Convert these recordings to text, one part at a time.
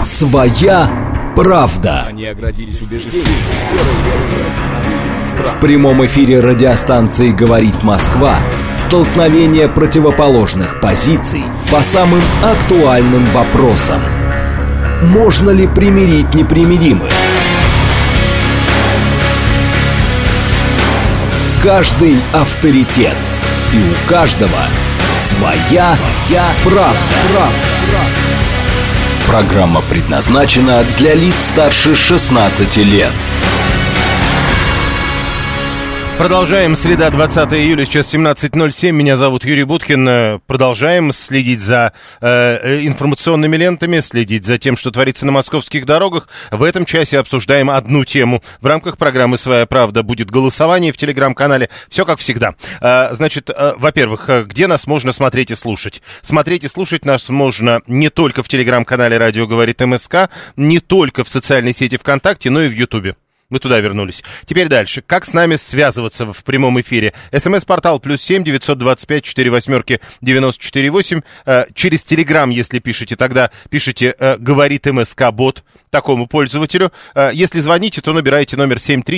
Своя правда. Они оградились убеждением. В прямом эфире радиостанции «Говорит Москва» столкновение противоположных позиций по самым актуальным вопросам. Можно ли примирить непримиримых? Каждый авторитет, и у каждого своя правда. Программа предназначена для лиц старше 16 лет. Продолжаем. Среда, 20 июля, сейчас 17:07. Меня зовут Юрий Буткин. Продолжаем следить за информационными лентами, следить за тем, что творится на московских дорогах. В этом часе обсуждаем одну тему. В рамках программы «Своя правда» будет голосование в телеграм-канале. Все как всегда. Значит, во-первых, где нас можно смотреть и слушать? Смотреть и слушать нас можно не только в телеграм-канале «Радио говорит МСК», не только в социальной сети ВКонтакте, но и в Ютубе. Мы туда вернулись. Теперь дальше. Как с нами связываться в прямом эфире? СМС-портал +7 925 48 94 8. Через Телеграм, если пишете, тогда пишите «Говорит МСК-бот» такому пользователю. Если звоните, то набирайте номер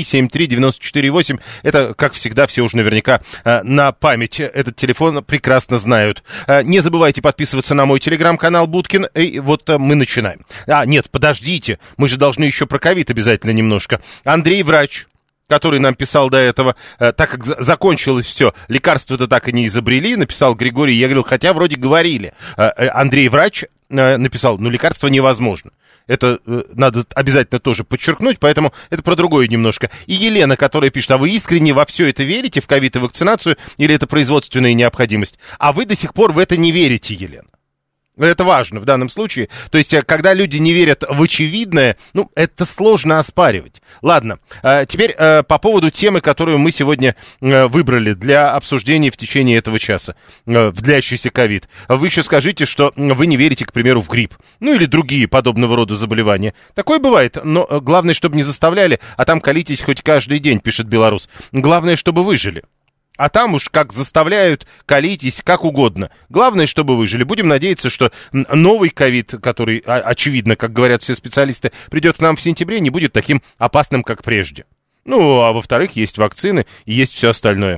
7373948. Это, как всегда, все уже наверняка на память этот телефон прекрасно знают. Не забывайте подписываться на мой Телеграм-канал Буткин. И вот мы начинаем. Нет, подождите. Мы же должны еще про ковид обязательно немножко. Андрей Врач, который нам писал до этого, так как закончилось все, лекарства-то так и не изобрели, написал Григорий, я говорил, хотя вроде говорили. Андрей Врач написал, лекарство невозможно. Это надо обязательно тоже подчеркнуть, поэтому это про другое немножко. И Елена, которая пишет, а вы искренне во все это верите, в ковид и вакцинацию, или это производственная необходимость? А вы до сих пор в это не верите, Елена. Это важно в данном случае. То есть, когда люди не верят в очевидное, это сложно оспаривать. Ладно, теперь по поводу темы, которую мы сегодня выбрали для обсуждения в течение этого часа, в длящийся ковид. Вы еще скажите, что вы не верите, к примеру, в грипп. Или другие подобного рода заболевания. Такое бывает, но главное, чтобы не заставляли, а там колитесь хоть каждый день, пишет белорус. Главное, чтобы выжили. А там уж как заставляют, колитесь, как угодно. Главное, чтобы выжили. Будем надеяться, что новый ковид, который, очевидно, как говорят все специалисты, придет к нам в сентябре, не будет таким опасным, как прежде. А во-вторых, есть вакцины и есть все остальное.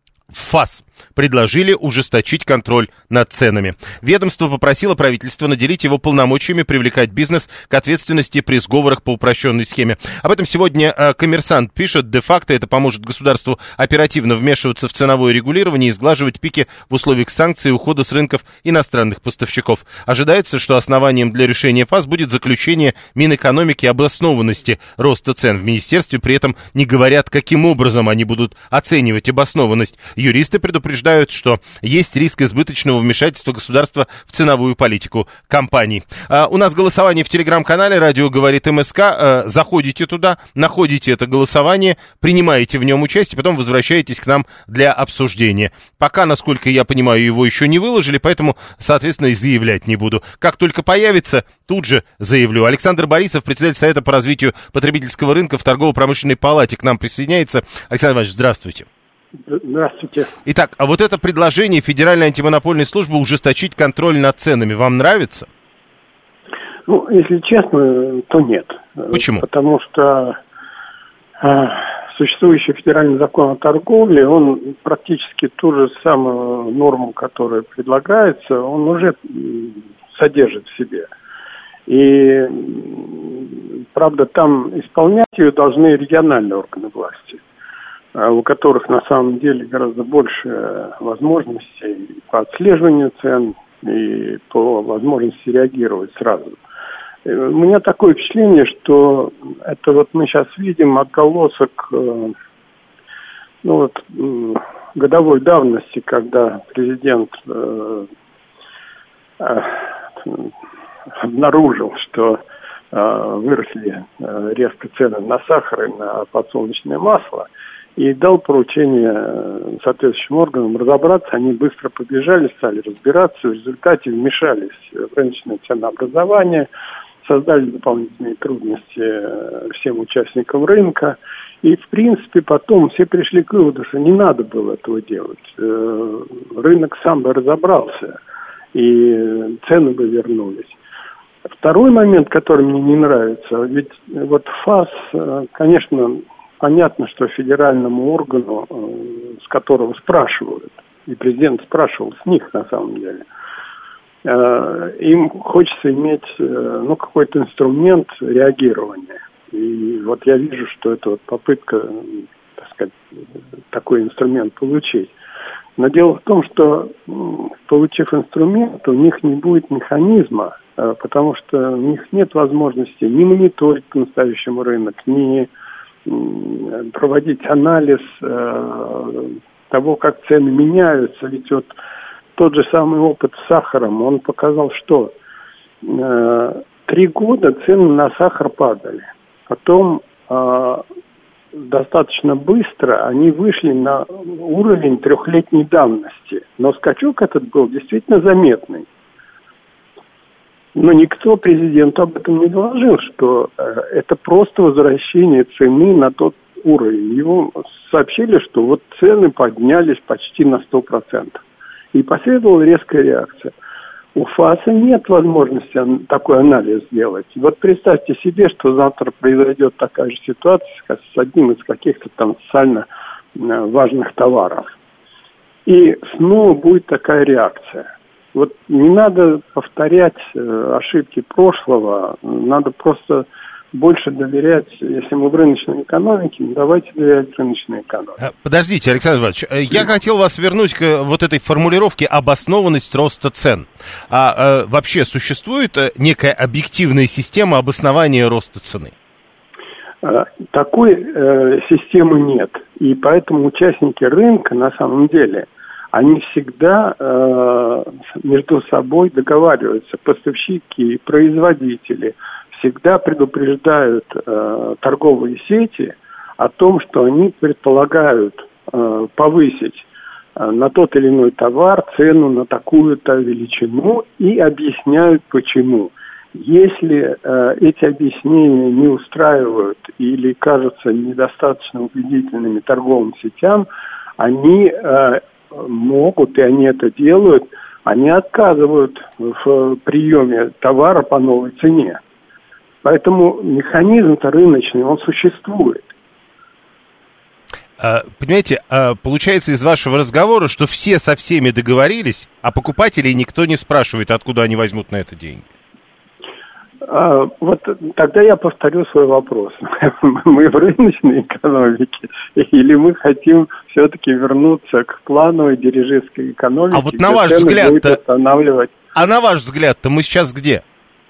ФАС предложили ужесточить контроль над ценами. Ведомство попросило правительство наделить его полномочиями привлекать бизнес к ответственности при сговорах по упрощенной схеме. Об этом сегодня «Коммерсант» пишет. Де-факто это поможет государству оперативно вмешиваться в ценовое регулирование и сглаживать пики в условиях санкций и ухода с рынков иностранных поставщиков. Ожидается, что основанием для решения ФАС будет заключение Минэкономики об обоснованности роста цен. В министерстве при этом не говорят, каким образом они будут оценивать обоснованность. Юристы предупреждают, что есть риск избыточного вмешательства государства в ценовую политику компаний. У нас голосование в телеграм-канале «Радио говорит МСК». Заходите туда, находите это голосование, принимаете в нем участие, потом возвращаетесь к нам для обсуждения. Пока, насколько я понимаю, его еще не выложили, поэтому, соответственно, и заявлять не буду. Как только появится, тут же заявлю. Александр Борисов, председатель Совета по развитию потребительского рынка в торгово-промышленной палате, к нам присоединяется. Александр Иванович, здравствуйте. Здравствуйте. Итак, а вот это предложение Федеральной антимонопольной службы ужесточить контроль над ценами вам нравится? Если честно, то нет. Почему? Потому что существующий федеральный закон о торговле, он практически ту же самую норму, которая предлагается, он уже содержит в себе. И, правда, там исполнять ее должны региональные органы власти, у которых на самом деле гораздо больше возможностей по отслеживанию цен и по возможности реагировать сразу. У меня такое впечатление, что это вот мы сейчас видим отголосок годовой давности, когда президент обнаружил, что выросли резко цены на сахар и на подсолнечное масло, и дал поручение соответствующим органам разобраться. Они быстро побежали, стали разбираться, в результате вмешались в рыночное ценообразование, создали дополнительные трудности всем участникам рынка. И, в принципе, потом все пришли к выводу, что не надо было этого делать. Рынок сам бы разобрался, и цены бы вернулись. Второй момент, который мне не нравится, ведь вот ФАС, конечно, понятно, что федеральному органу, с которого спрашивают, и президент спрашивал с них на самом деле, им хочется иметь какой-то инструмент реагирования. И вот я вижу, что это вот попытка, так сказать, такой инструмент получить. Но дело в том, что, получив инструмент, у них не будет механизма, потому что у них нет возможности ни мониторить по-настоящему рынок, ни проводить анализ того, как цены меняются. Ведь вот тот же самый опыт с сахаром, он показал, что 3 года цены на сахар падали. Потом достаточно быстро они вышли на уровень 3-летней давности. Но скачок этот был действительно заметный. Но никто президенту об этом не доложил, что это просто возвращение цены на тот уровень. Ему сообщили, что вот цены поднялись почти на 100%. И последовала резкая реакция. У ФАСа нет возможности такой анализ сделать. Вот представьте себе, что завтра произойдет такая же ситуация с одним из каких-то там социально важных товаров. И снова будет такая реакция. Вот не надо повторять ошибки прошлого, надо просто больше доверять, если мы в рыночной экономике, давайте доверять рыночной экономике. Подождите, Александр Иванович, я хотел вас вернуть к вот этой формулировке «обоснованность роста цен». Вообще существует некая объективная система обоснования роста цены? Такой системы нет. И поэтому участники рынка на самом деле, они всегда между собой договариваются, поставщики, производители, всегда предупреждают торговые сети о том, что они предполагают повысить на тот или иной товар цену на такую-то величину и объясняют почему. Если эти объяснения не устраивают или кажутся недостаточно убедительными торговым сетям, они могут, и они это делают, они отказывают в приеме товара по новой цене. Поэтому механизм-то рыночный, он существует. Понимаете, получается из вашего разговора, что все со всеми договорились, а покупателей никто не спрашивает, откуда они возьмут на это деньги. Вот тогда я повторю свой вопрос. Мы в рыночной экономике или мы хотим все-таки вернуться к плановой дирижистской экономике? А вот на ваш взгляд-то мы сейчас где?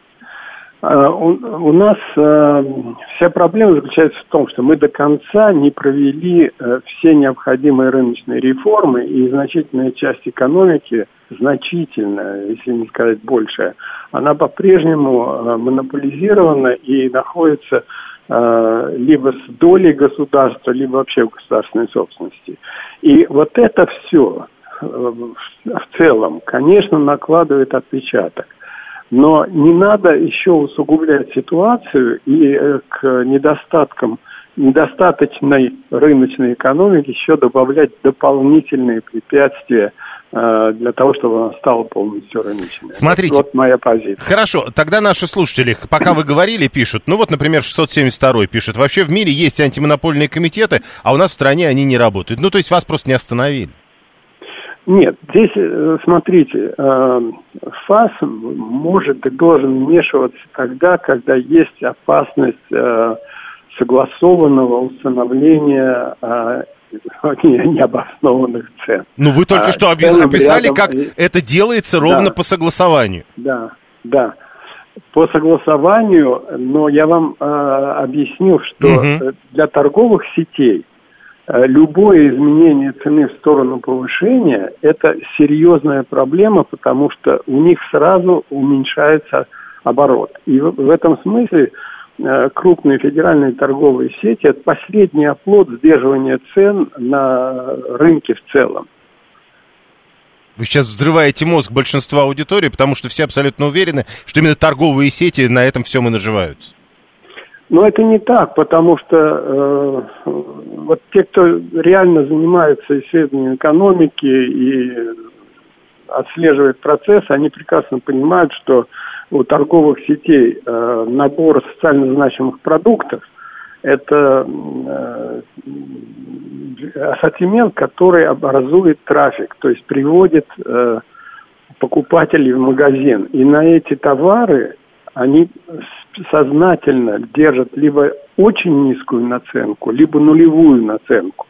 У нас вся проблема заключается в том, что мы до конца не провели все необходимые рыночные реформы, и значительная часть экономики, значительная, если не сказать большая, она по-прежнему монополизирована и находится либо с долей государства, либо вообще в государственной собственности. И вот это все в целом, конечно, накладывает отпечаток. Но не надо еще усугублять ситуацию и к недостаточной рыночной экономике еще добавлять дополнительные препятствия для того, чтобы она стала полностью рыночной. Смотрите, вот моя позиция. Хорошо, тогда наши слушатели, пока вы говорили, пишут, например, 672-й пишет, вообще в мире есть антимонопольные комитеты, а у нас в стране они не работают. То есть вас просто не остановили. Нет, здесь, смотрите, ФАС может и должен вмешиваться тогда, когда есть опасность согласованного установления необоснованных цен. Вы только что описали, как это делается ровно по согласованию. Да. По согласованию, но я вам объяснил, что для торговых сетей любое изменение цены в сторону повышения – это серьезная проблема, потому что у них сразу уменьшается оборот. И в этом смысле крупные федеральные торговые сети – это последний оплот сдерживания цен на рынке в целом. Вы сейчас взрываете мозг большинства аудитории, потому что все абсолютно уверены, что именно торговые сети на этом всем и наживаются. Но это не так, потому что вот те, кто реально занимается исследованием экономики и отслеживает процесс, они прекрасно понимают, что у торговых сетей набор социально значимых продуктов, это ассортимент, который образует трафик, то есть приводит покупателей в магазин. И на эти товары они сознательно держат либо очень низкую наценку, либо нулевую наценку.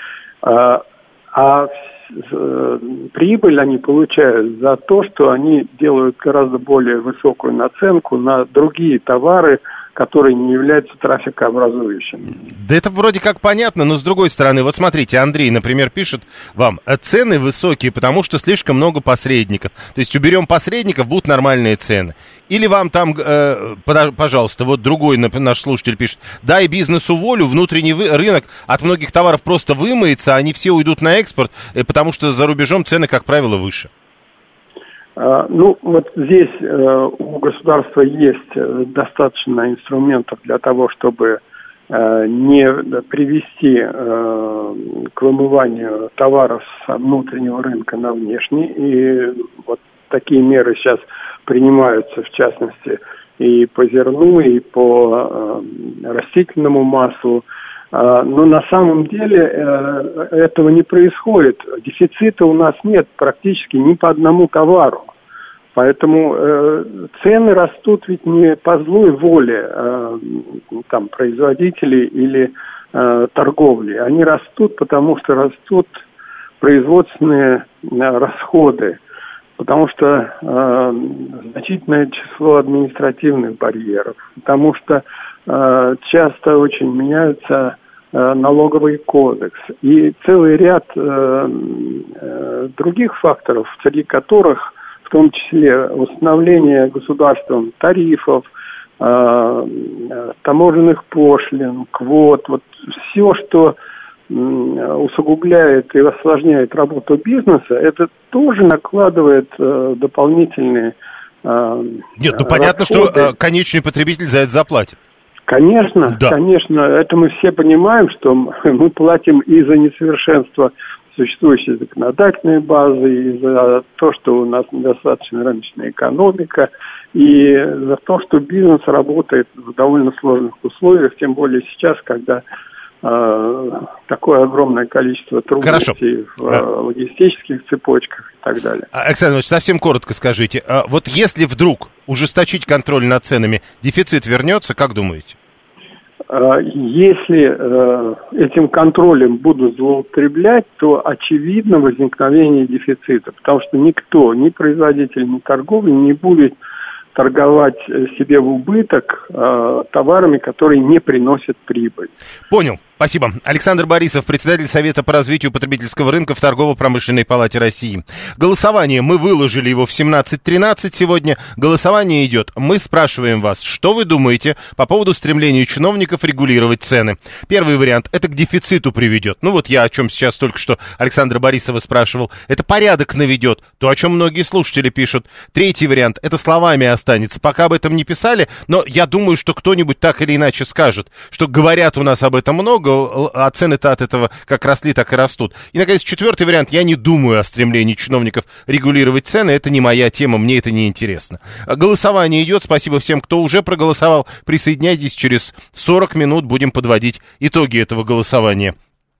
А прибыль они получают за то, что они делают гораздо более высокую наценку на другие товары, которые не являются трафикообразующими. Да это вроде как понятно, но с другой стороны, вот смотрите, Андрей, например, пишет вам, цены высокие, потому что слишком много посредников. То есть уберем посредников, будут нормальные цены. Или вам там, пожалуйста, вот другой наш слушатель пишет, дай бизнесу волю, внутренний рынок от многих товаров просто вымоется, они все уйдут на экспорт, потому что за рубежом цены, как правило, выше. Ну, вот здесь у государства есть достаточно инструментов для того, чтобы не привести к вымыванию товаров с внутреннего рынка на внешний. И вот такие меры сейчас принимаются, в частности, и по зерну, и по растительному маслу. Но на самом деле этого не происходит. Дефицита у нас нет практически ни по одному товару. Поэтому цены растут ведь не по злой воле там, производителей или торговли. Они растут, потому что растут производственные расходы, потому что значительное число административных барьеров, потому что часто очень меняются налоговый кодекс и целый ряд других факторов, среди которых в том числе установление государством тарифов, таможенных пошлин, квот, вот все, что усугубляет и осложняет работу бизнеса, это тоже накладывает дополнительные Нет, ну понятно, что конечный потребитель за это заплатит. Конечно, да. Конечно, это мы все понимаем, что мы платим и за несовершенство существующей законодательной базы, и за то, что у нас недостаточно рыночная экономика, и за то, что бизнес работает в довольно сложных условиях, тем более сейчас, когда такое огромное количество трудностей в логистических цепочках и так далее. Александр Иванович, совсем коротко скажите, вот если вдруг ужесточить контроль над ценами, дефицит вернется, как думаете? Если этим контролем будут злоупотреблять, то очевидно возникновение дефицита, потому что никто, ни производитель, ни торговля не будет торговать себе в убыток товарами, которые не приносят прибыль. Понял. Спасибо. Александр Борисов, председатель Совета по развитию потребительского рынка в Торгово-промышленной палате России. Голосование. Мы выложили его в 17:13 сегодня. Голосование идет. Мы спрашиваем вас, что вы думаете по поводу стремления чиновников регулировать цены. Первый вариант. Это к дефициту приведет. Ну вот я о чем сейчас только что Александра Борисова спрашивал. Это порядок наведет. То, о чем многие слушатели пишут. Третий вариант. Это словами останется. Пока об этом не писали, но я думаю, что кто-нибудь так или иначе скажет, что говорят у нас об этом много, а цены-то от этого как росли, так и растут. И, наконец, четвертый вариант. Я не думаю о стремлении чиновников регулировать цены. Это не моя тема, мне это не интересно. Голосование идет. Спасибо всем, кто уже проголосовал. Присоединяйтесь. Через 40 минут будем подводить итоги этого голосования.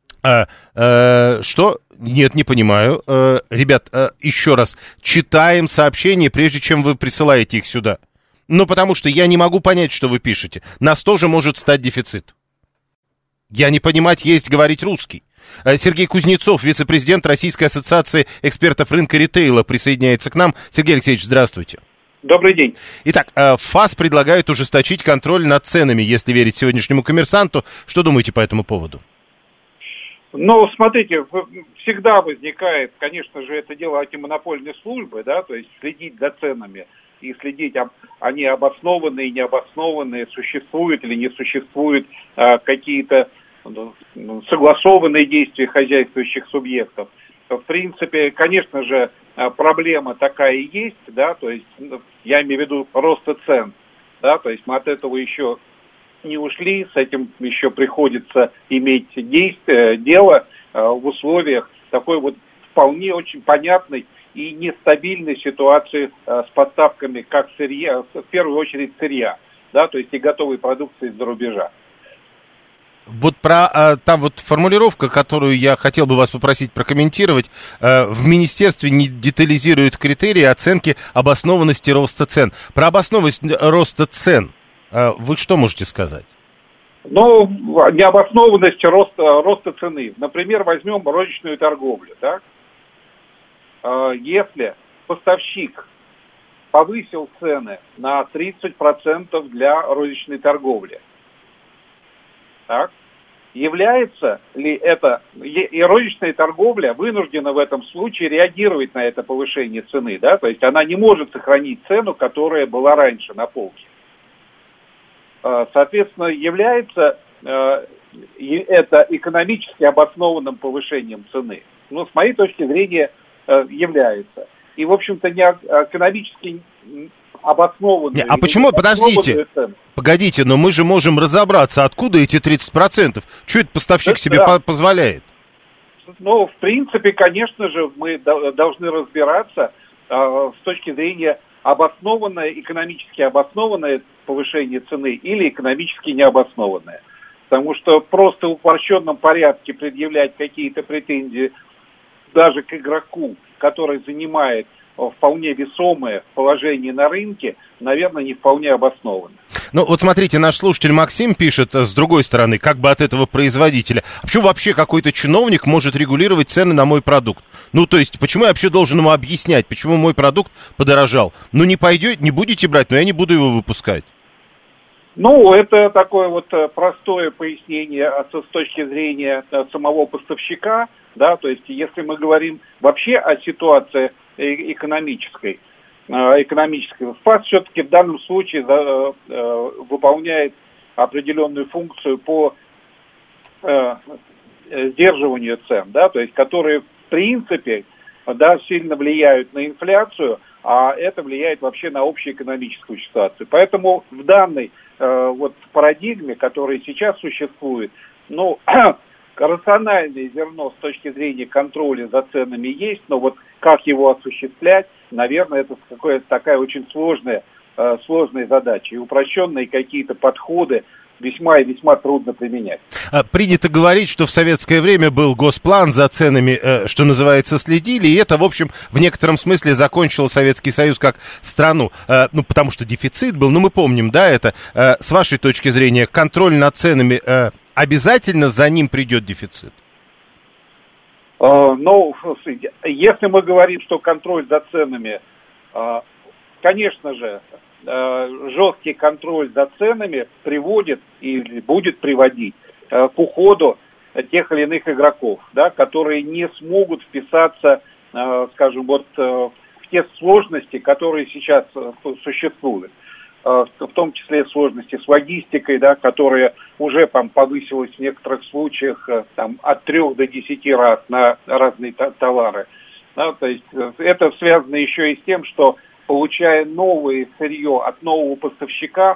Что? Нет, не понимаю. Ребят, еще раз. Читаем сообщения, прежде чем вы присылаете их сюда. Ну, потому что я не могу понять, что вы пишете. Нас тоже может стать дефицит. Я не понимать, есть говорить русский. Сергей Кузнецов, вице-президент Российской ассоциации экспертов рынка ритейла, присоединяется к нам. Сергей Алексеевич, здравствуйте. Добрый день. Итак, ФАС предлагает ужесточить контроль над ценами, если верить сегодняшнему «Коммерсанту». Что думаете по этому поводу? Ну, смотрите, всегда возникает, конечно же, это дело антимонопольной службы, да, то есть следить за ценами и следить, они обоснованные, необоснованные, существуют или не существуют какие-то согласованные действия хозяйствующих субъектов. В принципе, конечно же, проблема такая и есть, да, то есть я имею в виду роста цен, да, то есть мы от этого еще не ушли, с этим еще приходится иметь дело в условиях такой вот вполне очень понятной и нестабильной ситуации с поставками как сырья, в первую очередь сырья, да, то есть и готовой продукции из-за рубежа. Вот там вот формулировка, которую я хотел бы вас попросить прокомментировать, в министерстве не детализируют критерии оценки обоснованности роста цен. Про обоснованность роста цен вы что можете сказать? Ну, необоснованность роста цены. Например, возьмем розничную торговлю, так? Если поставщик повысил цены на 30% для розничной торговли, так, является ли это, и розничная торговля вынуждена в этом случае реагировать на это повышение цены, да, то есть она не может сохранить цену, которая была раньше на полке. Соответственно, является это экономически обоснованным повышением цены. Ну, с моей точки зрения, является. И, в общем-то, не экономически обоснованную. А почему, подождите, погодите, но мы же можем разобраться, откуда эти 30%? Что это поставщик себе позволяет? Ну, в принципе, конечно же, мы должны разбираться с точки зрения обоснованное, экономически обоснованное повышение цены или экономически необоснованное. Потому что просто в упрощенном порядке предъявлять какие-то претензии даже к игроку, который занимает вполне весомое положение на рынке, наверное, не вполне обоснованно. Ну, вот смотрите, наш слушатель Максим пишет, с другой стороны, как бы от этого производителя. А почему вообще какой-то чиновник может регулировать цены на мой продукт? Ну, то есть, почему я вообще должен ему объяснять, почему мой продукт подорожал? Ну, не пойдете, не будете брать, но я не буду его выпускать. Ну, это такое вот простое пояснение с точки зрения самого поставщика, да, то есть, если мы говорим вообще о ситуации экономической, ФАС все-таки в данном случае выполняет определенную функцию по сдерживанию цен, да, то есть, которые в принципе, да, сильно влияют на инфляцию, а это влияет вообще на общеэкономическую ситуацию. Поэтому в данной вот парадигме, которая сейчас существует, ну, рациональное зерно с точки зрения контроля за ценами есть, но вот как его осуществлять, наверное, это какая-то такая очень сложная задача. И упрощенные какие-то подходы весьма и весьма трудно применять. Принято говорить, что в советское время был госплан, за ценами, что называется, следили, и это, в общем, в некотором смысле закончило Советский Союз как страну, ну, потому что дефицит был, ну, мы помним, да, это, с вашей точки зрения, контроль над ценами, обязательно за ним придет дефицит? Ну, если мы говорим, что контроль за ценами, конечно же, жесткий контроль за ценами приводит или будет приводить к уходу тех или иных игроков, да, которые не смогут вписаться, скажем, вот в те сложности, которые сейчас существуют, в том числе сложности с логистикой, да, которая уже там повысилась в некоторых случаях там, от 3 до 10 раз на разные товары. Да, то есть это связано еще и с тем, что получая новое сырье от нового поставщика,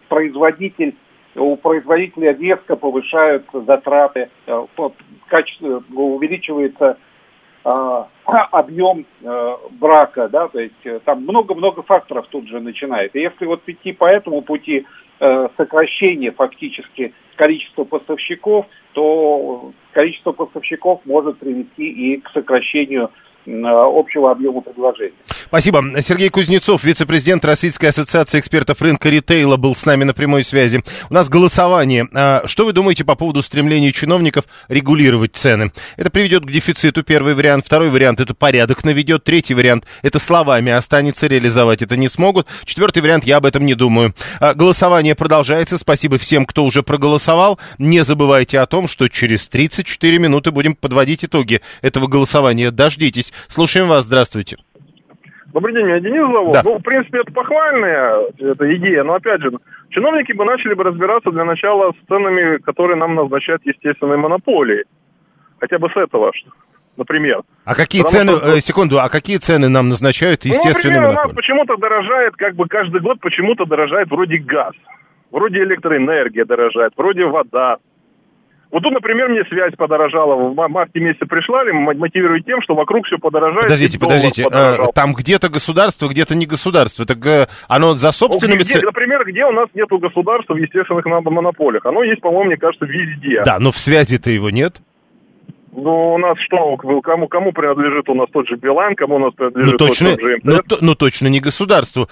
у производителя резко повышаются затраты, увеличивается объем брака, да, то есть там много-много факторов тут же начинает. И если вот идти по этому пути сокращения фактически количества поставщиков, то количество поставщиков может привести и к сокращению общего объема предложений. Спасибо. Сергей Кузнецов, вице-президент Российской ассоциации экспертов рынка ритейла, был с нами на прямой связи. У нас голосование. Что вы думаете по поводу стремления чиновников регулировать цены? Это приведет к дефициту, первый вариант. Второй вариант — это порядок наведет. Третий вариант — это словами останется, реализовать это не смогут. Четвертый вариант — я об этом не думаю. Голосование продолжается. Спасибо всем, кто уже проголосовал. Не забывайте о том, что через 34 минуты будем подводить итоги этого голосования. Дождитесь. Слушаем вас. Здравствуйте. Добрый день, меня Денис зовут. Да. Ну, в принципе, это похвальная эта идея, но, опять же, чиновники бы начали бы разбираться для начала с ценами, которые нам назначают естественные монополии. Хотя бы с этого, например. А какие цены, секунду, а какие цены нам назначают естественные монополии? У нас почему-то дорожает, как бы каждый год почему-то дорожает вроде газ, вроде электроэнергия дорожает, вроде вода. Вот тут, например, мне связь подорожала, в марте месяце пришла, мотивирует тем, что вокруг все подорожает. Подождите, там где-то государство, где-то не государство, так оно за собственными... Например, где у нас нету государства в естественных монополиях? Оно есть, по-моему, мне кажется, везде. Да, но в связи-то его нет. Ну, у нас что, кому принадлежит у нас тот же Билайн, кому у нас принадлежит тот же МТС? Ну, точно не государству.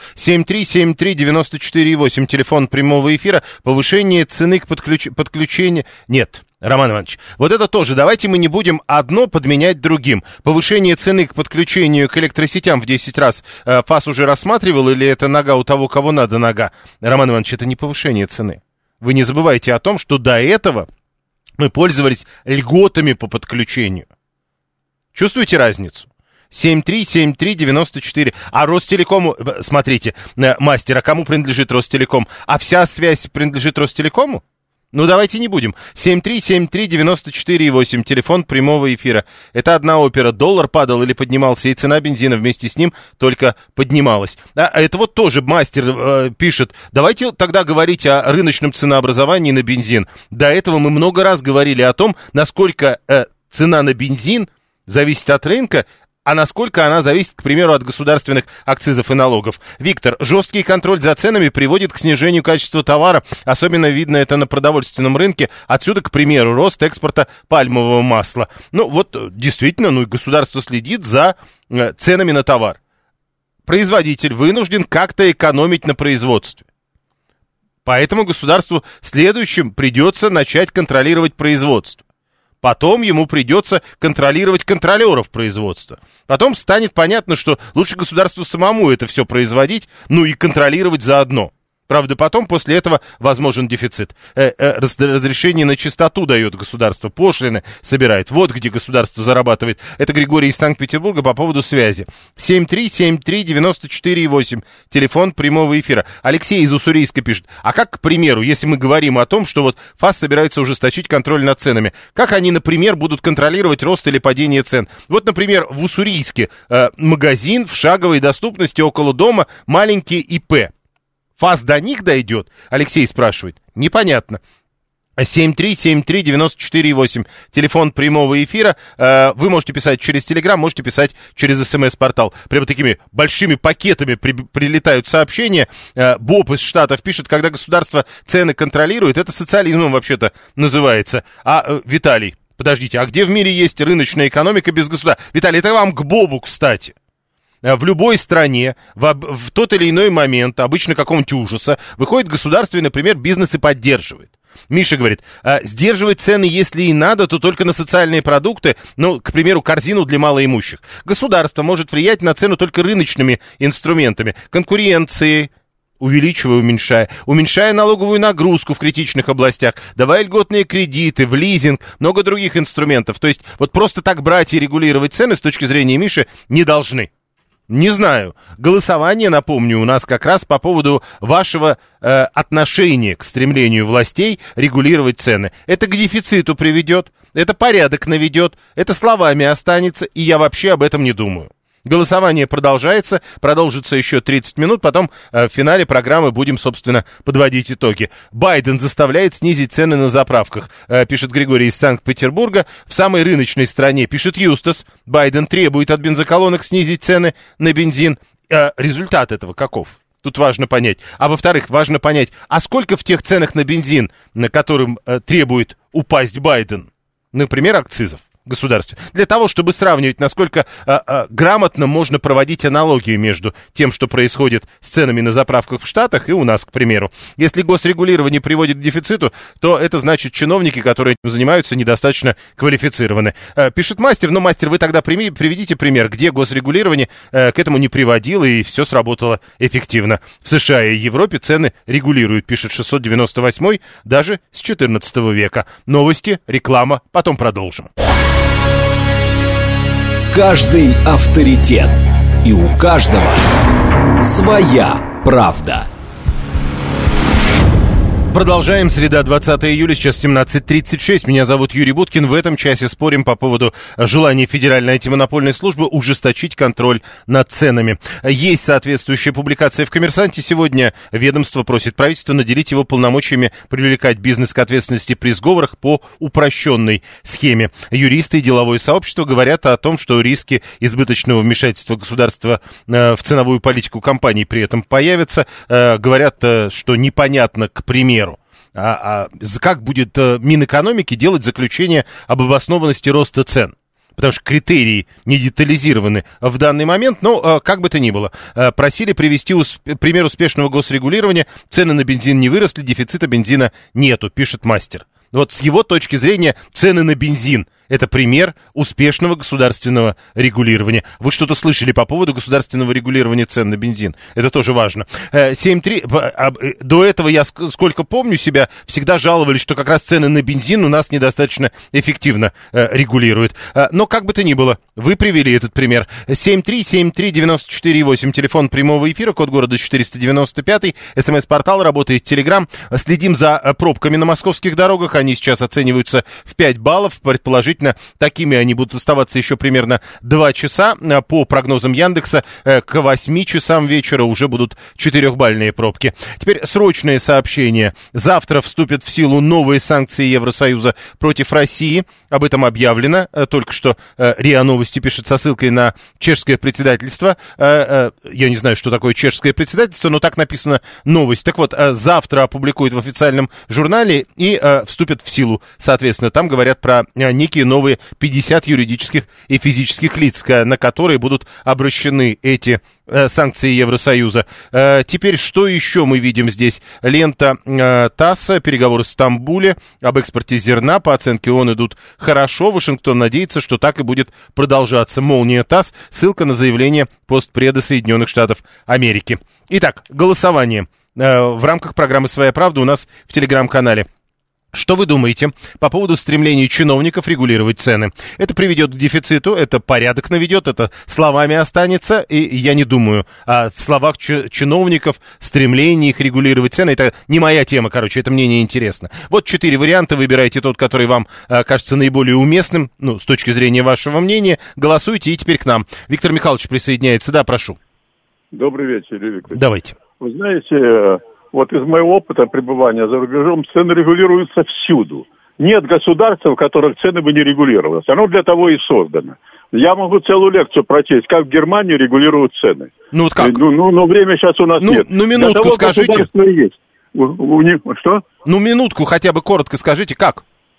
7373948, телефон прямого эфира, повышение цены к подключению... Нет, Роман Иванович, вот это тоже, давайте мы не будем одно подменять другим. Повышение цены к подключению к электросетям в 10 раз ФАС уже рассматривал, или это нога у того, кого надо нога? Роман Иванович, это не повышение цены. Вы не забывайте о том, что до этого... мы пользовались льготами по подключению. Чувствуете разницу? 7373948. А Ростелекому... Смотрите, мастер, а кому принадлежит Ростелеком? А вся связь принадлежит Ростелекому? Ну, давайте не будем. 7373948, телефон прямого эфира. Это одна опера. Доллар падал или поднимался, и цена бензина вместе с ним только поднималась. А это вот тоже мастер пишет. Давайте тогда говорить о рыночном ценообразовании на бензин. До этого мы много раз говорили о том, насколько цена на бензин зависит от рынка, а насколько она зависит, к примеру, от государственных акцизов и налогов. Виктор, жесткий контроль за ценами приводит к снижению качества товара. Особенно видно это на продовольственном рынке. Отсюда, к примеру, рост экспорта пальмового масла. Ну, вот, действительно, и государство следит за ценами на товар. Производитель вынужден как-то экономить на производстве. Поэтому государству следующим придется начать контролировать производство. Потом ему придется контролировать контролеров производства. Потом станет понятно, что лучше государству самому это все производить, и контролировать заодно. Правда, потом, после этого, возможен дефицит. Разрешение на чистоту дает государство, пошлины собирает. Вот где государство зарабатывает. Это Григорий из Санкт-Петербурга по поводу связи. 7373948, телефон прямого эфира. Алексей из Уссурийска пишет. А как, к примеру, если мы говорим о том, что вот ФАС собирается ужесточить контроль над ценами, как они, например, будут контролировать рост или падение цен? Вот, например, в Уссурийске магазин в шаговой доступности около дома, маленький ИП. ФАС до них дойдет? Алексей спрашивает. Непонятно. 7373948, телефон прямого эфира. Вы можете писать через Телеграм, можете писать через СМС-портал. Прямо такими большими пакетами прилетают сообщения. Боб из Штатов пишет, когда государство цены контролирует, это социализмом вообще-то называется. Виталий, подождите, а где в мире есть рыночная экономика без государства? Виталий, это вам к Бобу, кстати. В любой стране в тот или иной момент, обычно какого-нибудь ужаса, выходит государство и, например, бизнес и поддерживает. Миша говорит, сдерживать цены, если и надо, то только на социальные продукты, к примеру, корзину для малоимущих. Государство может влиять на цену только рыночными инструментами, конкуренцией, уменьшая налоговую нагрузку в критичных областях, давая льготные кредиты, в лизинг, много других инструментов. То есть вот просто так брать и регулировать цены с точки зрения Миши не должны. Не знаю. Голосование, напомню, у нас как раз по поводу вашего отношения к стремлению властей регулировать цены. Это к дефициту приведет, это порядок наведет, это словами останется, и я вообще об этом не думаю. Голосование продолжается, продолжится еще 30 минут, потом в финале программы будем, собственно, подводить итоги. Байден заставляет снизить цены на заправках, пишет Григорий из Санкт-Петербурга. В самой рыночной стране, пишет Юстас, Байден требует от бензоколонок снизить цены на бензин. Результат этого каков? Тут важно понять. А во-вторых, важно понять, а сколько в тех ценах на бензин, на которым требует упасть Байден, например, акцизов? Государстве. Для того, чтобы сравнивать, насколько грамотно можно проводить аналогию между тем, что происходит с ценами на заправках в Штатах и у нас, к примеру. Если госрегулирование приводит к дефициту, то это значит, чиновники, которые этим занимаются, недостаточно квалифицированы. Пишет мастер, мастер, вы тогда приведите пример, где госрегулирование к этому не приводило и все сработало эффективно. В США и Европе цены регулируют, пишет 698, даже с 14 века. Новости, реклама, потом продолжим. Каждый авторитет. И у каждого своя правда. Продолжаем. Среда, 20 июля, сейчас 17:36. Меня зовут Юрий Буткин. В этом часе спорим по поводу желания Федеральной антимонопольной службы ужесточить контроль над ценами. Есть соответствующая публикация в «Коммерсанте». Сегодня ведомство просит правительство наделить его полномочиями привлекать бизнес к ответственности при сговорах по упрощенной схеме. Юристы и деловое сообщество говорят о том, что риски избыточного вмешательства государства в ценовую политику компаний при этом появятся. Говорят, что непонятно, к примеру, как будет Минэкономики делать заключение об обоснованности роста цен? Потому что критерии не детализированы в данный момент, но как бы то ни было. Просили привести пример успешного госрегулирования. Цены на бензин не выросли, дефицита бензина нету, пишет мастер. Вот с его точки зрения цены на бензин – это пример успешного государственного регулирования. Вы что-то слышали по поводу государственного регулирования цен на бензин? Это тоже важно. 7.3. До этого я, сколько помню себя, всегда жаловались, что как раз цены на бензин у нас недостаточно эффективно регулируют. Но как бы то ни было, вы привели этот пример. 7373948, телефон прямого эфира, код города 495, СМС-портал, работает Телеграм. Следим за пробками на московских дорогах. Они сейчас оцениваются в 5 баллов. Предположительно, такими они будут оставаться еще примерно 2 часа. По прогнозам Яндекса, к 8 часам вечера уже будут 4-бальные пробки. Теперь срочное сообщение. Завтра вступят в силу новые санкции Евросоюза против России. Об этом объявлено. Только что РИА Новости пишет со ссылкой на чешское председательство. Я не знаю, что такое чешское председательство, но так написано новость. Так вот, завтра опубликуют в официальном журнале и вступят в силу. Соответственно, там говорят про некие новые 50 юридических и физических лиц, на которые будут обращены эти санкции Евросоюза. Теперь что еще мы видим здесь? Лента ТАСС, переговоры в Стамбуле об экспорте зерна. По оценке ООН идут хорошо. Вашингтон надеется, что так и будет продолжаться. Молния ТАСС. Ссылка на заявление постпреда Соединенных Штатов Америки. Итак, голосование в рамках программы «Своя правда» у нас в Телеграм-канале. Что вы думаете по поводу стремления чиновников регулировать цены? Это приведет к дефициту, это порядок наведет, это словами останется, и я не думаю о словах чиновников, стремлении их регулировать цены. Это не моя тема, короче, это мне не интересно. Вот 4 варианта, выбирайте тот, который вам кажется наиболее уместным, ну, с точки зрения вашего мнения. Голосуйте, и теперь к нам. Виктор Михайлович присоединяется, да, прошу. Добрый вечер, Виктор. Давайте. Вы знаете, вот из моего опыта пребывания за рубежом цены регулируются всюду. Нет государства, в которых цены бы не регулировалось. Оно для того и создано. Я могу целую лекцию прочесть, как в Германии регулируют цены. Ну вот как? Но времени сейчас у нас нет. Ну минутку того, скажите. Есть. У них, что? Ну минутку хотя бы коротко скажите, как?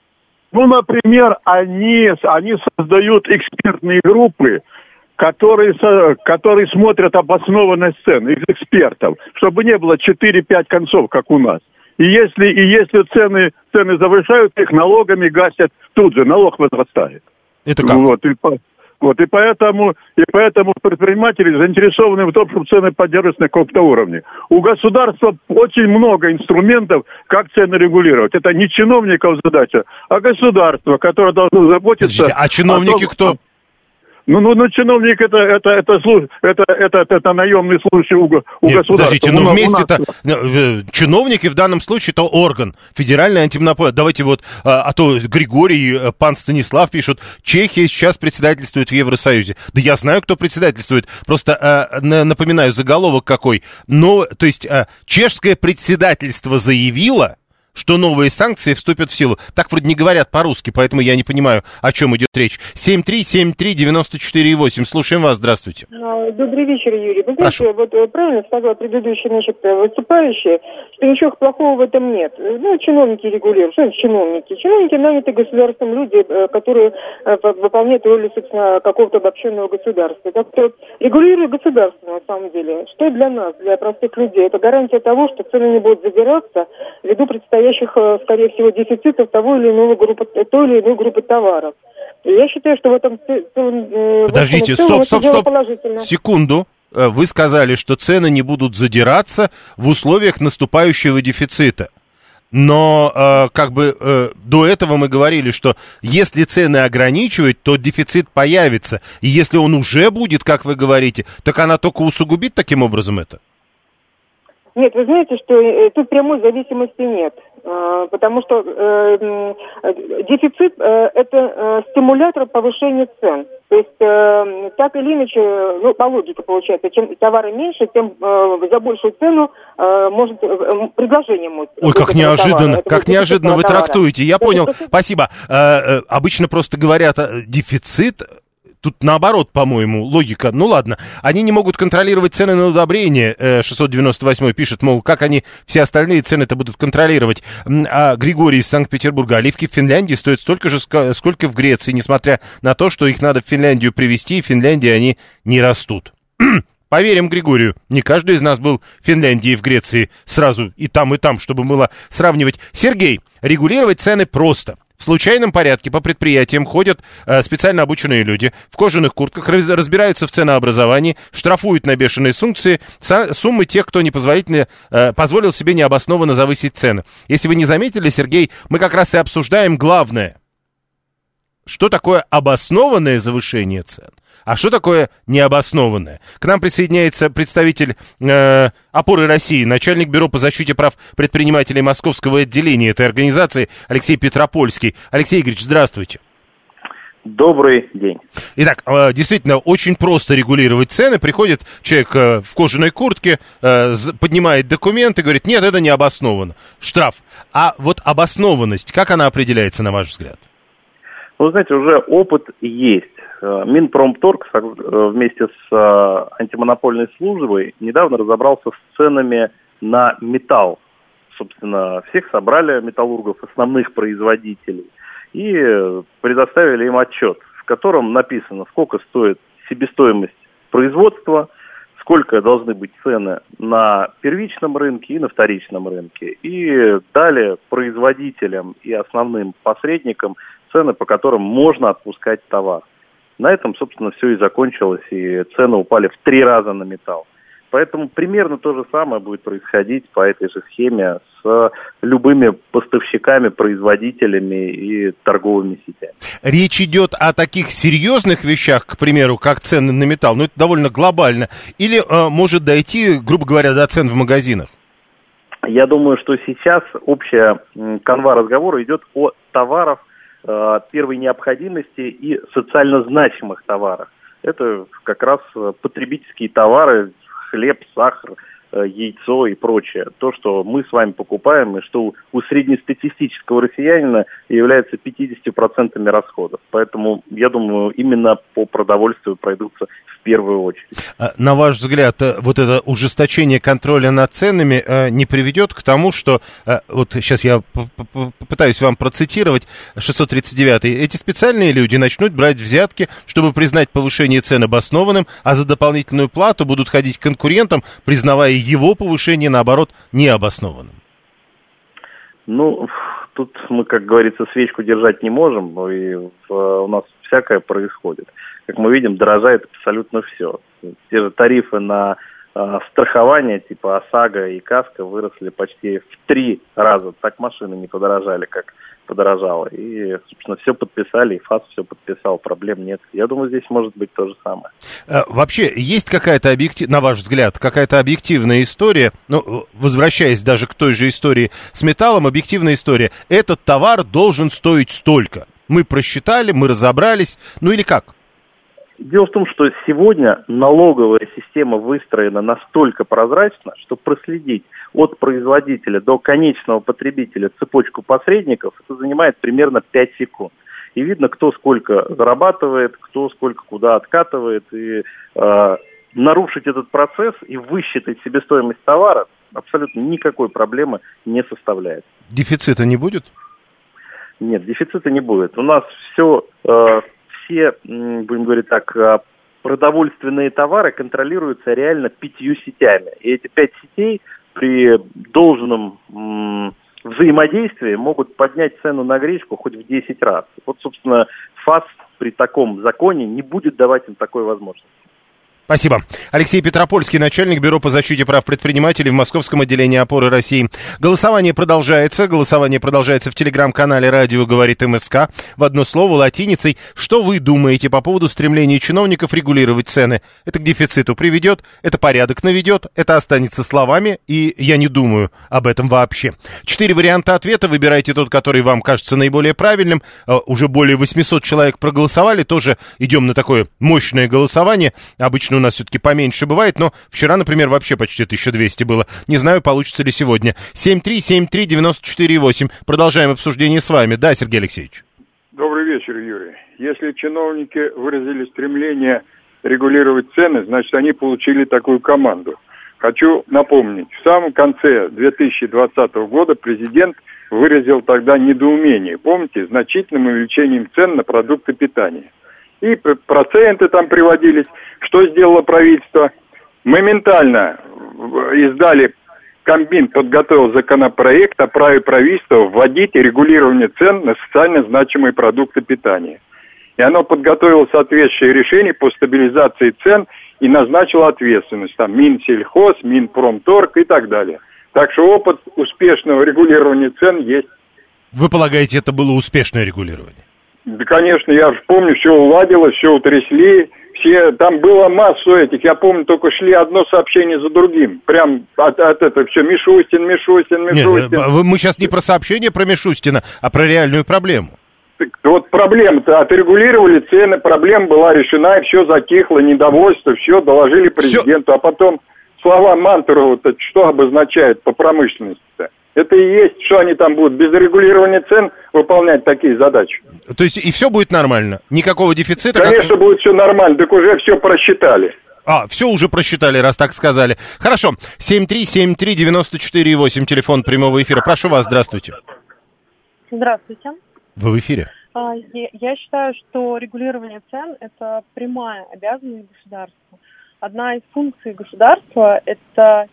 Ну, например, они создают экспертные группы, которые смотрят обоснованность цен, их экспертов, чтобы не было 4-5 концов, как у нас. И если цены завышают, их налогами гасят, тут же налог возрастает. Это как? И поэтому предприниматели заинтересованы в том, чтобы цены поддерживались на каком-то уровне. У государства очень много инструментов, как цены регулировать. Это не чиновников задача, а государство, которое должно заботиться. Подождите, а чиновники кто? Ну, чиновник это наемный случай у государства. Подождите, вместе-то чиновники в данном случае это орган, Федеральная антимонопольная. Давайте вот, а то Григорий, пан Станислав пишут, Чехия сейчас председательствует в Евросоюзе. Да я знаю, кто председательствует, просто напоминаю заголовок какой. Но, то есть, чешское председательство заявило, что новые санкции вступят в силу. Так вроде не говорят по-русски, поэтому я не понимаю, о чем идет речь. 7373948. Слушаем вас, здравствуйте. Добрый вечер, Юрий. Вы знаете, вот правильно сказал предыдущий, выступающий, что ничего плохого в этом нет. Ну, чиновники регулируют. Что это чиновники? Чиновники наняты государством люди, которые выполняют роль, собственно, какого-то обобщенного государства. Так что регулирует государство, на самом деле. Что для нас, для простых людей? Это гарантия того, что цены не будут задираться ввиду предстоящих, скорее всего, дефицитов той или иной группы товаров. И я считаю, что в этом... Подождите, стоп. Секунду. Вы сказали, что цены не будут задираться в условиях наступающего дефицита. Но до этого мы говорили, что если цены ограничивать, то дефицит появится. И если он уже будет, как вы говорите, так она только усугубит таким образом это? Нет, вы знаете, что тут прямой зависимости нет, потому что дефицит – это стимулятор повышения цен. То есть так или иначе, ну, по логике получается, чем товары меньше, тем за большую цену может предложение может. Ой, как неожиданно, как неожиданно вы трактуете. Я понял, спасибо. Обычно просто говорят дефицит. Тут наоборот, по-моему, логика. Ну ладно, они не могут контролировать цены на удобрения. 698 пишет, мол, как они все остальные цены-то будут контролировать. А Григорий из Санкт-Петербурга: оливки в Финляндии стоят столько же, сколько в Греции, несмотря на то, что их надо в Финляндию привезти, и в Финляндии они не растут. Поверим Григорию, не каждый из нас был в Финляндии и в Греции сразу и там, чтобы было сравнивать. Сергей: регулировать цены просто. В случайном порядке по предприятиям ходят специально обученные люди в кожаных куртках, разбираются в ценообразовании, штрафуют на бешеные суммы тех, кто непозволительно позволил себе необоснованно завысить цены. Если вы не заметили, Сергей, мы как раз и обсуждаем главное. Что такое обоснованное завышение цен? А что такое необоснованное? К нам присоединяется представитель «Опоры России», начальник Бюро по защите прав предпринимателей Московского отделения этой организации Алексей Петропольский. Алексей Игоревич, здравствуйте. Добрый день. Итак, действительно, очень просто регулировать цены. Приходит человек в кожаной куртке, поднимает документы, говорит: нет, это не обосновано. Штраф. А вот обоснованность, как она определяется, на ваш взгляд? Вы знаете, уже опыт есть. Минпромторг вместе с антимонопольной службой недавно разобрался с ценами на металл. Собственно, всех собрали металлургов, основных производителей, и предоставили им отчет, в котором написано, сколько стоит себестоимость производства, сколько должны быть цены на первичном рынке и на вторичном рынке. И дали производителям и основным посредникам цены, по которым можно отпускать товар. На этом, собственно, все и закончилось, и цены упали в 3 раза на металл. Поэтому примерно то же самое будет происходить по этой же схеме с любыми поставщиками, производителями и торговыми сетями. Речь идет о таких серьезных вещах, к примеру, как цены на металл, но это довольно глобально, или может дойти, грубо говоря, до цен в магазинах? Я думаю, что сейчас общая канва разговора идет о товарах первой необходимости и социально значимых товарах. Это как раз потребительские товары: хлеб, сахар, яйцо и прочее. То, что мы с вами покупаем, и что у среднестатистического россиянина является 50% расходов. Поэтому, я думаю, именно по продовольствию пройдутся в первую очередь. На ваш взгляд, вот это ужесточение контроля над ценами не приведет к тому, что, вот сейчас я попытаюсь вам процитировать 639-й, эти специальные люди начнут брать взятки, чтобы признать повышение цен обоснованным, а за дополнительную плату будут ходить к конкурентам, признавая его повышение, наоборот, необоснованным? Ну, тут мы, как говорится, свечку держать не можем, и у нас всякое происходит. Как мы видим, дорожает абсолютно все. Те же тарифы на страхование типа ОСАГО и КАСКО выросли почти в 3 раза. Так машины не подорожали, как подорожало. И, собственно, все подписали, и ФАС все подписал, проблем нет. Я думаю, здесь может быть то же самое. Вообще, есть какая-то на ваш взгляд, какая-то объективная история, ну, возвращаясь даже к той же истории с металлом, объективная история: этот товар должен стоить столько. Мы просчитали, мы разобрались, ну или как? Дело в том, что сегодня налоговая система выстроена настолько прозрачно, что проследить от производителя до конечного потребителя цепочку посредников это занимает примерно 5 секунд. И видно, кто сколько зарабатывает, кто сколько куда откатывает. И нарушить этот процесс и высчитать себестоимость товара абсолютно никакой проблемы не составляет. Дефицита не будет? Нет, дефицита не будет. У нас все, будем говорить так, продовольственные товары контролируются реально 5 сетями. И эти 5 сетей при должном взаимодействии могут поднять цену на гречку хоть в 10 раз. Вот, собственно, ФАС при таком законе не будет давать им такой возможности. Спасибо. Алексей Петропольский, начальник Бюро по защите прав предпринимателей в Московском отделении «Опоры России». Голосование продолжается. Голосование продолжается в телеграм-канале «Радио говорит МСК». В одно слово, латиницей. Что вы думаете по поводу стремления чиновников регулировать цены? Это к дефициту приведет, это порядок наведет, это останется словами, и я не думаю об этом вообще. 4 варианта ответа. Выбирайте тот, который вам кажется наиболее правильным. Уже более 800 человек проголосовали. Тоже идем на такое мощное голосование. Обычно у нас все-таки поменьше бывает, но вчера, например, вообще почти 1200 было. Не знаю, получится ли сегодня. 7373948. Продолжаем обсуждение с вами. Да, Сергей Алексеевич. Добрый вечер, Юрий. Если чиновники выразили стремление регулировать цены, значит, они получили такую команду. Хочу напомнить, в самом конце 2020 года президент выразил тогда недоумение, помните, значительным увеличением цен на продукты питания. И проценты там приводились. Что сделало правительство? Моментально Кабмин подготовил законопроект о праве правительства вводить регулирование цен на социально значимые продукты питания. И оно подготовило соответствующее решение по стабилизации цен и назначило ответственность. Там Минсельхоз, Минпромторг и так далее. Так что опыт успешного регулирования цен есть. Вы полагаете, это было успешное регулирование? Да, конечно, я же помню, все уладилось, все утрясли, там было массу этих, я помню, только шли одно сообщение за другим, прям от этого все, Мишустин. Нет, мы сейчас не про сообщение про Мишустина, а про реальную проблему. Так, вот проблема-то, отрегулировали цены, проблема была решена, и все затихло, недовольство, все, доложили президенту, а потом слова Мантурова, что обозначает по промышленности-то? Это и есть, что они там будут без регулирования цен выполнять такие задачи. То есть и все будет нормально? Никакого дефицита? Конечно, будет все нормально, так уже все просчитали. Все уже просчитали, раз так сказали. Хорошо, 7373948, телефон прямого эфира. Прошу вас, здравствуйте. Здравствуйте. Вы в эфире. Я считаю, что регулирование цен – это прямая обязанность государства. Одна из функций государства – это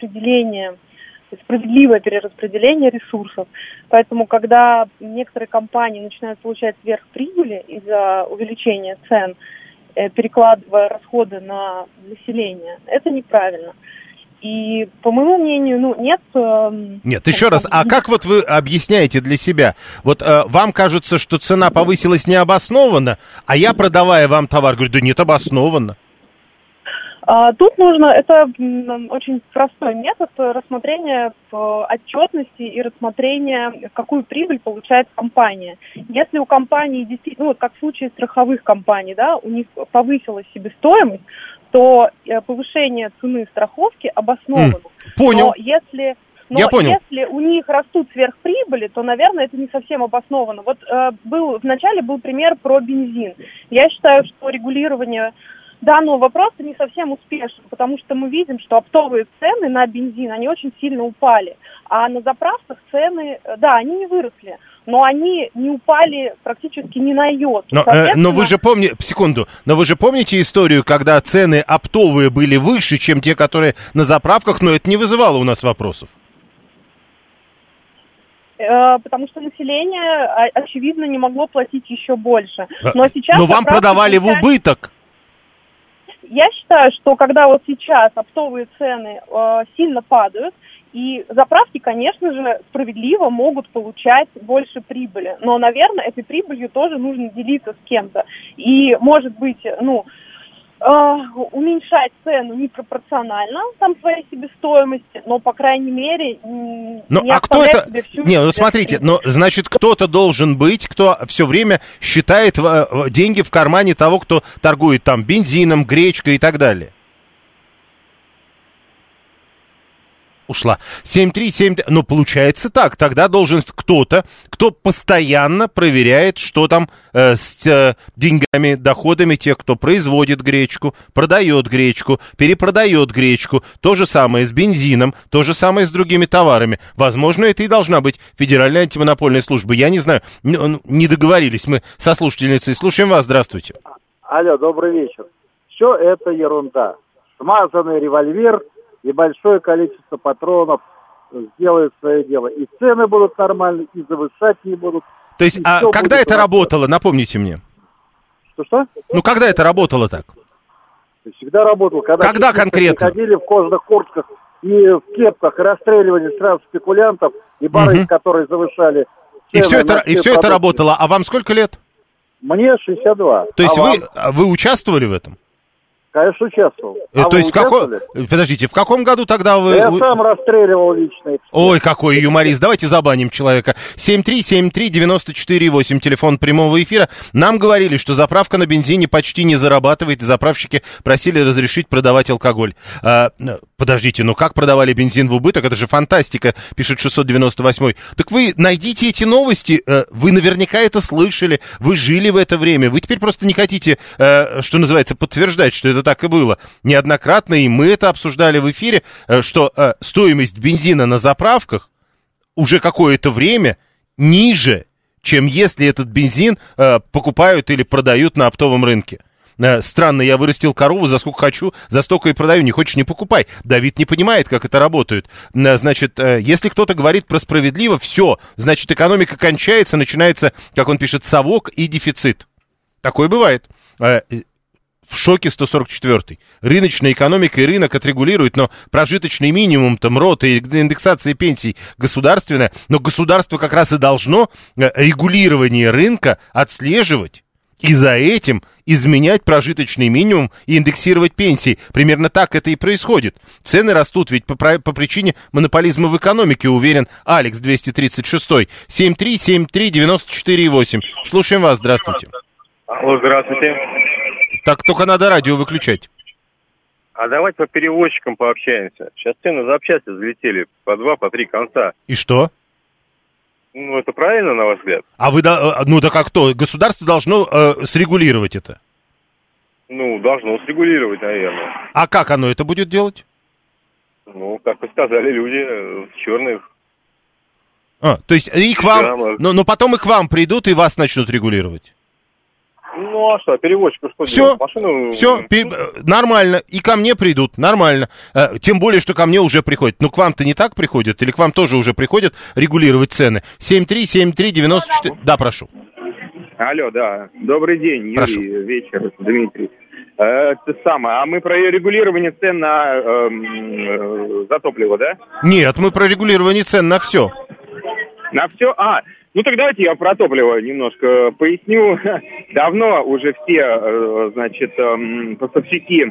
справедливое перераспределение ресурсов. Поэтому, когда некоторые компании начинают получать сверхприбыли из-за увеличения цен, перекладывая расходы на население, это неправильно. И, по моему мнению, нет... Нет, еще раз, а как вот вы объясняете для себя? Вот вам кажется, что цена повысилась необоснованно, а я, продавая вам товар, говорю, да нет, обоснованно. Тут это очень простой метод рассмотрения отчетности и рассмотрения, какую прибыль получает компания. Если у компании действительно, как в случае страховых компаний, да, у них повысилась себестоимость, то повышение цены страховки обосновано. Понял. Но если у них растут сверхприбыли, то, наверное, это не совсем обосновано. Вот вначале был пример про бензин. Я считаю, что регулирование данного вопроса не совсем успешно, потому что мы видим, что оптовые цены на бензин, они очень сильно упали. А на заправках цены, да, они не выросли, но они не упали практически ни на йоту. Но вы же помните, но вы же помните историю, когда цены оптовые были выше, чем те, которые на заправках, но это не вызывало у нас вопросов? Потому что население, очевидно, не могло платить еще больше. Но вам продавали в убыток. Я считаю, что когда вот сейчас оптовые цены сильно падают, и заправки, конечно же, справедливо могут получать больше прибыли. Но, наверное, этой прибылью тоже нужно делиться с кем-то. И, может быть, уменьшать цену непропорционально своей себестоимости, но, по крайней мере, не оставлять себе всю... Смотрите, значит, кто-то должен быть, кто все время считает деньги в кармане того, кто торгует там бензином, гречкой и так далее. Ушла. 737... получается так. Тогда должен кто-то, кто постоянно проверяет, что там с деньгами, доходами тех, кто производит гречку, продает гречку, перепродает гречку. То же самое с бензином, то же самое с другими товарами. Возможно, это и должна быть Федеральная антимонопольная служба. Я не знаю, не договорились мы со слушательницей. Слушаем вас, здравствуйте. Алло, добрый вечер. Все это ерунда. Смазанный револьвер и большое количество патронов сделают свое дело. И цены будут нормальные, и завышать не будут. То есть, когда это работало, напомните мне? Что? Когда это работало так? Всегда работал. Когда конкретно? Ходили в кожаных куртках и в кепках, и расстреливали сразу спекулянтов и барыг, которые завышали цены. И все это работало. А вам сколько лет? Мне 62. То есть вы участвовали в этом? Конечно, участвовал. То есть подождите, в каком году тогда вы... Я сам расстреливал лично. Ой, какой юморист. Давайте забаним человека. 7373948, телефон прямого эфира. Нам говорили, что заправка на бензине почти не зарабатывает, и заправщики просили разрешить продавать алкоголь. Подождите, ну как продавали бензин в убыток? Это же фантастика, пишет 698. Так вы найдите эти новости, вы наверняка это слышали, вы жили в это время, вы теперь просто не хотите, что называется, подтверждать, что это так и было. Неоднократно, и мы это обсуждали в эфире, что стоимость бензина на заправках уже какое-то время ниже, чем если этот бензин покупают или продают на оптовом рынке. Странно, я вырастил корову, за сколько хочу, за столько и продаю, не хочешь — не покупай. Давид не понимает, как это работает. Значит, если кто-то говорит про справедливо, все, значит, экономика кончается, начинается, как он пишет, совок и дефицит. Такое бывает. В шоке 144-й. Рыночная экономика и рынок отрегулируют, но прожиточный минимум, там, РОТ и индексация пенсий государственная, но государство как раз и должно регулирование рынка отслеживать и за этим изменять прожиточный минимум и индексировать пенсии. Примерно так это и происходит. Цены растут ведь по причине монополизма в экономике, уверен Алекс 236-й. 7373948. Слушаем вас, здравствуйте. Алло, здравствуйте. Так только надо радио выключать. А давайте по перевозчикам пообщаемся. Сейчас цены за запчасти взлетели по 2, по 3 конца. И что? Ну, это правильно, на ваш взгляд? А вы, ну так а кто? Государство должно срегулировать это? Ну, должно срегулировать, наверное. А как оно это будет делать? Ну, как вы сказали, люди в черных. То есть и к вам, но потом и к вам придут и вас начнут регулировать? Ну, а что, перевозчику что делать? Машину... Все, нормально, и ко мне придут, нормально. Тем более, что ко мне уже приходят. Ну, к вам-то не так приходят, или к вам тоже уже приходят регулировать цены? 7373948. Да, прошу. Алло, да. Добрый день, прошу. Юрий, вечер, Дмитрий. А мы про регулирование цен за топливо, да? Нет, мы про регулирование цен на все. На все? Ну так давайте я про топливо немножко поясню. Давно уже все, значит, поставщики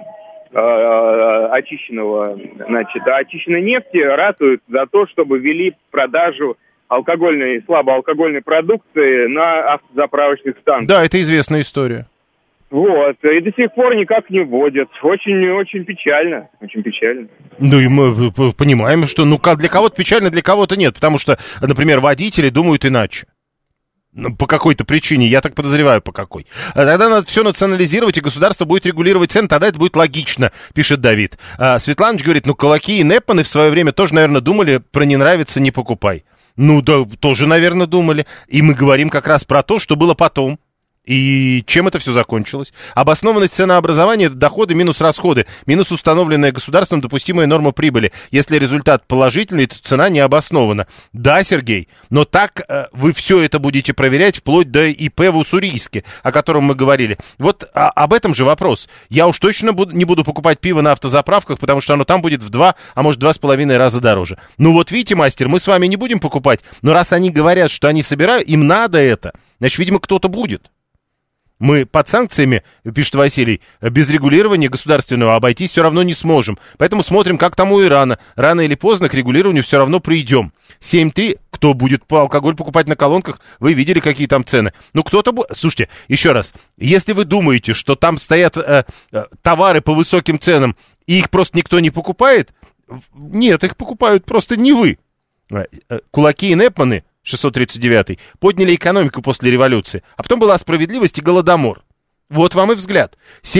очищенной нефти ратуют за то, чтобы ввели продажу алкогольной, слабоалкогольной продукции на автозаправочных станциях. Да, это известная история. Вот, и до сих пор никак не вводят. Очень печально, очень печально. Ну, и мы понимаем, что для кого-то печально, для кого-то нет, потому что, например, водители думают иначе. По какой-то причине, я так подозреваю, по какой. Тогда надо все национализировать, и государство будет регулировать цены, тогда это будет логично, пишет Давид. Светланыч говорит, Кулаки и Непманы в свое время тоже, наверное, думали про «не нравится, не покупай». Ну, да, тоже, наверное, думали. И мы говорим как раз про то, что было потом. И чем это все закончилось? Обоснованность ценообразования – это доходы минус расходы, минус установленная государством допустимая норма прибыли. Если результат положительный, то цена не обоснована. Да, Сергей, но так вы все это будете проверять вплоть до ИП в Уссурийске, о котором мы говорили. Вот об этом же вопрос. Я уж точно не буду покупать пиво на автозаправках, потому что оно там будет в 2, а может 2,5 раза дороже. Ну вот видите, мастер, мы с вами не будем покупать, но раз они говорят, что они собирают, им надо это, значит, видимо, кто-то будет. Мы под санкциями, пишет Василий, без регулирования государственного обойтись все равно не сможем. Поэтому смотрим, как там у Ирана. Рано или поздно к регулированию все равно придем. 7.3, кто будет алкоголь покупать на колонках, вы видели, какие там цены. Ну, кто-то будет... Слушайте, еще раз, если вы думаете, что там стоят товары по высоким ценам, и их просто никто не покупает, нет, их покупают просто не вы. Кулаки и Непманы, 639-й, подняли экономику после революции, а потом была справедливость и голодомор. Вот вам и взгляд.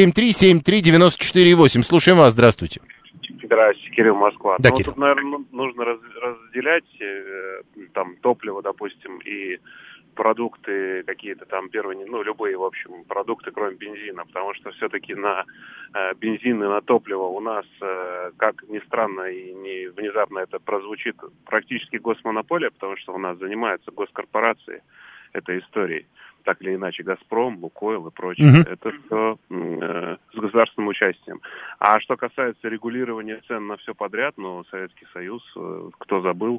7373948. Слушаем вас, здравствуйте. Здравствуйте, Кирилл, Москва. Да, Кирилл. Тут, наверное, нужно разделять там топливо, допустим, и продукты какие-то там первые, любые, в общем, продукты, кроме бензина, потому что все-таки на бензин и на топливо у нас, как ни странно и не внезапно это прозвучит, практически госмонополия, потому что у нас занимаются госкорпорации. этой историей. Так или иначе, «Газпром», «Лукойл» и прочее. Это все с государственным участием. А что касается регулирования цен на все подряд, Советский Союз, кто забыл,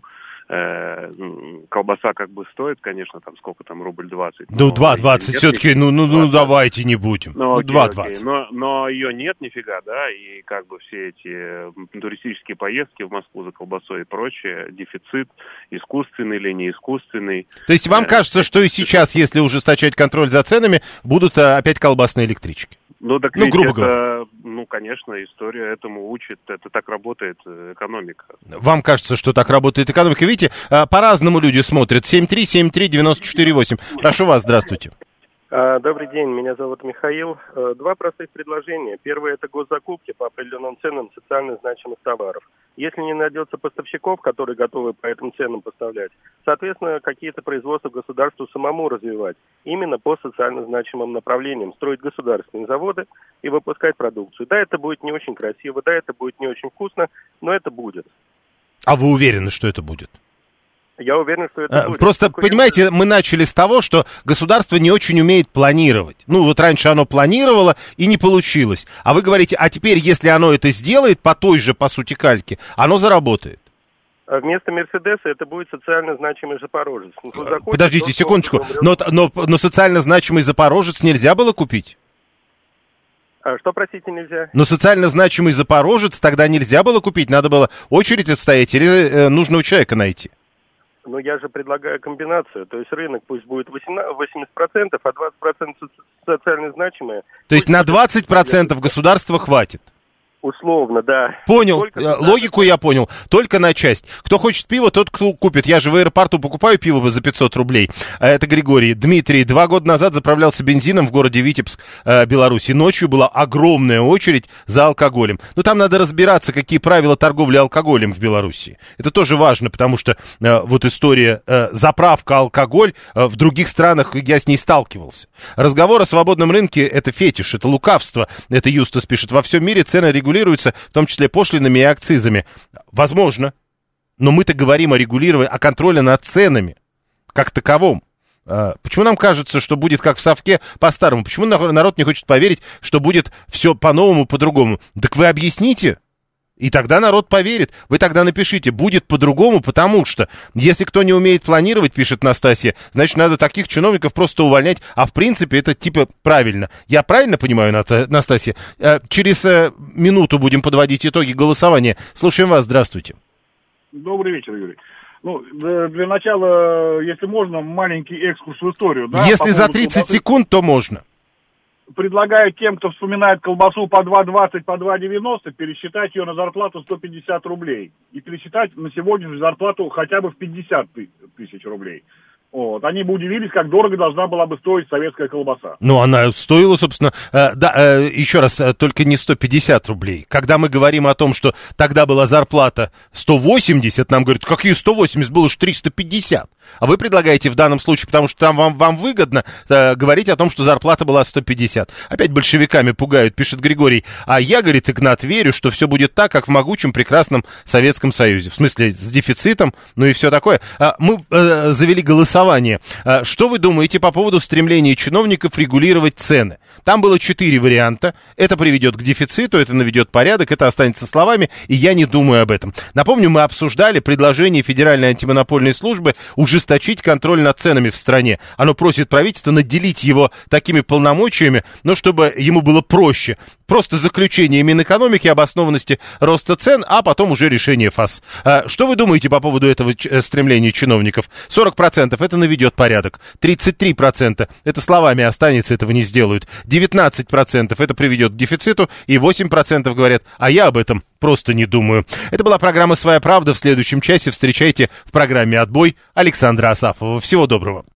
колбаса как бы стоит, конечно, там сколько там, рубль 20. Да, 2,20 все-таки, давайте не будем. 2,20. Но ее нет нифига, да, и как бы все эти туристические поездки в Москву за колбасой и прочее, дефицит искусственный или не искусственный. То есть вам кажется, что и сейчас, если ужесточать контроль за ценами, будут опять колбасные электрички? Грубо говоря. Конечно, история этому учит. Это так работает экономика. Вам кажется, что так работает экономика? Видите, по-разному люди смотрят. 7373948. Прошу вас, здравствуйте. Добрый день, меня зовут Михаил. Два простых предложения. Первое – это госзакупки по определенным ценам социально значимых товаров. Если не найдется поставщиков, которые готовы по этим ценам поставлять, соответственно, какие-то производства государству самому развивать. Именно по социально значимым направлениям. Строить государственные заводы и выпускать продукцию. Да, это будет не очень красиво, да, это будет не очень вкусно, но это будет. А вы уверены, что это будет? Я уверен, что это будет. Просто, понимаете, мы начали с того, что государство не очень умеет планировать. Раньше оно планировало и не получилось. А вы говорите, а теперь, если оно это сделает по той же, по сути, кальке, оно заработает. Вместо «Мерседеса» это будет социально значимый «Запорожец». Подождите секундочку, но социально значимый «Запорожец» нельзя было купить? Что, простите, нельзя? Но социально значимый «Запорожец» тогда нельзя было купить? Надо было очередь отстоять или нужного человека найти? Я же предлагаю комбинацию. То есть рынок пусть будет 80%, а 20% социально значимые. То есть на 20% государства хватит? Условно, да. Понял, логику я понял. Только на часть. Кто хочет пиво, тот кто купит. Я же в аэропорту покупаю пиво за 500 рублей. Это Григорий. Дмитрий, 2 года назад заправлялся бензином в городе Витебск, Беларусь. И ночью была огромная очередь за алкоголем. Там надо разбираться, какие правила торговли алкоголем в Беларуси. Это тоже важно, потому что история заправка алкоголь в других странах, я с ней сталкивался. Разговор о свободном рынке — это фетиш, это лукавство. Это Юстас пишет. Во всем мире цены регулируются, в том числе пошлинами и акцизами. Возможно. Но мы-то говорим о регулировании, о контроле над ценами, как таковом. Почему нам кажется, что будет как в совке по-старому? Почему народ не хочет поверить, что будет все по-новому, по-другому? Так вы объясните, и тогда народ поверит. Вы тогда напишите, будет по-другому, потому что, если кто не умеет планировать, пишет Настасья, значит, надо таких чиновников просто увольнять, а в принципе это типа правильно. Я правильно понимаю, Настасья? Через минуту будем подводить итоги голосования. Слушаем вас, здравствуйте. Добрый вечер, Юрий. Для начала, если можно, маленький экскурс в историю. Да, если за 30 секунд, то можно. Предлагаю тем, кто вспоминает колбасу по 2,20, по 2,90, пересчитать ее на зарплату 150 рублей. И пересчитать на сегодняшнюю зарплату хотя бы в 50 тысяч рублей. Они бы удивились, как дорого должна была бы стоить советская колбаса. Она стоила, собственно, еще раз, только не 150 рублей. Когда мы говорим о том, что тогда была зарплата 180, нам говорят, какие 180, было же 350. А вы предлагаете в данном случае, потому что там вам выгодно, говорить о том, что зарплата была 150. Опять большевиками пугают, пишет Григорий. А я, говорит Игнат, верю, что все будет так, как в могучем прекрасном Советском Союзе. В смысле, с дефицитом, и все такое. Мы завели голосование. Что вы думаете по поводу стремления чиновников регулировать цены? Там было 4 варианта. Это приведет к дефициту, это наведет порядок, это останется словами, и я не думаю об этом. Напомню, мы обсуждали предложение Федеральной антимонопольной службы ужесточить контроль над ценами в стране. Оно просит правительство наделить его такими полномочиями, чтобы ему было проще. Просто заключение Минэкономики, обоснованности роста цен, а потом уже решение ФАС. Что вы думаете по поводу этого стремления чиновников? 40% это наведет порядок, 33% это словами останется, этого не сделают, 19% это приведет к дефициту, и 8% говорят, а я об этом просто не думаю. Это была программа «Своя правда». В следующем часе встречайте в программе «Отбой» Александра Асафова. Всего доброго.